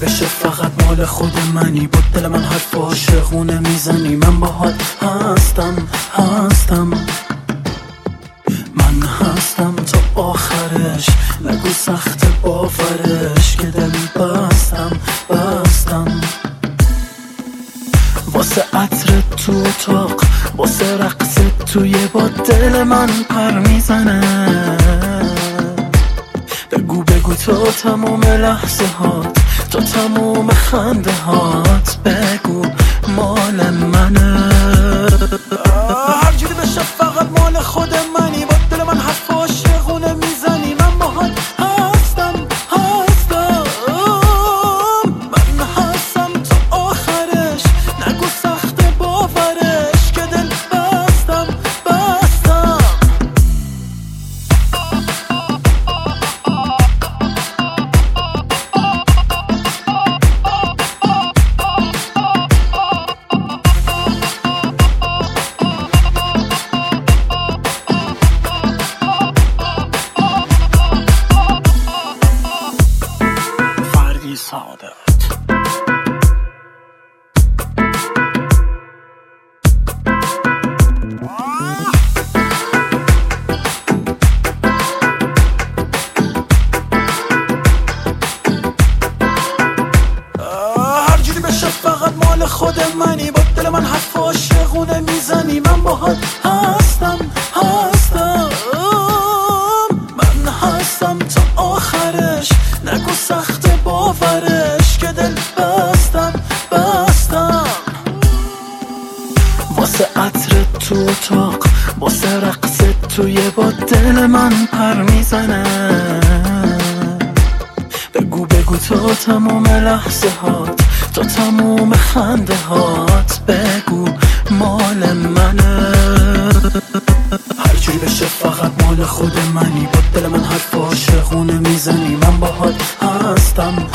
بشه فقط مال خود منی، با دل من حرف عاشقونه میزنی. من باهات هستم من هستم تا آخرش، نگو سخت باورش که دل بستم واسه عطر تو اتاق، واسه رقص توی با دل من پر میزنه. بگو تو تموم لحظه هات، تو تموم خنده هات، بگو مال منه. هر جوری بشه فقط مال خود منی، با دل من حرف عاشقونه میزنی. من باهات هستم من هستم تا آخرش، نگو سخت باورش که دل بستم سعادت. هر جوری بشه فقط مال خود منی، با دل من حرف عاشقونه میزنی. من باهات هستم من هستم تا آخرش، نگو سخت باورش که دل بستم واسه عطر تو اتاق، واسه رقص توی با دل من پر میزنه. بگو تو تموم لحظه هات، تو تموم خنده هات، بگو مال منه. هر جوری بشه فقط مال خود منی، با دل من حرف عاشقونه میزنی. من باهات هستم